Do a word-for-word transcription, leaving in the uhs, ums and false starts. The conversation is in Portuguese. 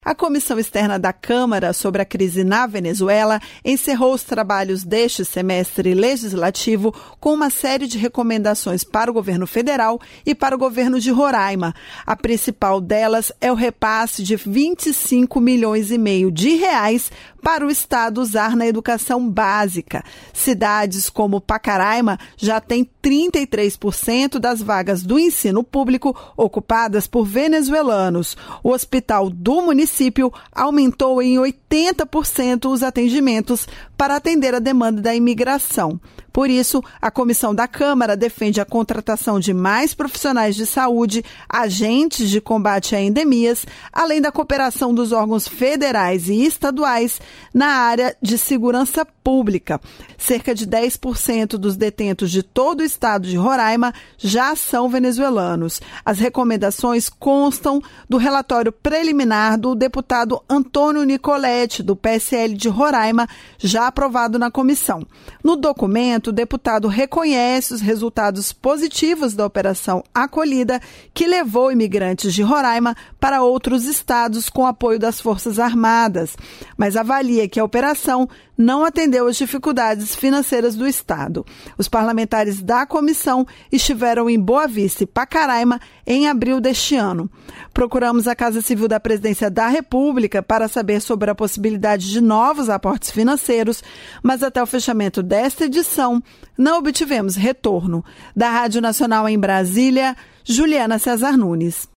A Comissão Externa da Câmara sobre a crise na Venezuela encerrou os trabalhos deste semestre legislativo com uma série de recomendações para o governo federal e para o governo de Roraima. A principal delas é o repasse de vinte e cinco milhões e meio de reais para o Estado usar na educação básica. Cidades como Pacaraima já têm trinta e três por cento das vagas do ensino público ocupadas por venezuelanos. O hospital do município aumentou em oitenta por cento os atendimentos para atender a demanda da imigração. Por isso, a comissão da Câmara defende a contratação de mais profissionais de saúde, agentes de combate a endemias, além da cooperação dos órgãos federais e estaduais na área de segurança pública. Cerca de dez por cento dos detentos de todo o estado de Roraima já são venezuelanos. As recomendações constam do relatório preliminar do deputado Antônio Nicoletti, do P S L de Roraima, já aprovado na comissão. No documento, o deputado reconhece os resultados positivos da Operação Acolhida, que levou imigrantes de Roraima para outros estados com apoio das Forças Armadas, mas avalia que a operação não atendeu às dificuldades financeiras do estado. Os parlamentares da comissão estiveram em Boa Vista e Pacaraima em abril deste ano. Procuramos a Casa Civil da Presidência da República para saber sobre a possibilidade de novos aportes financeiros, mas até o fechamento desta edição não obtivemos retorno. Da Rádio Nacional em Brasília, Juliana Cesar Nunes.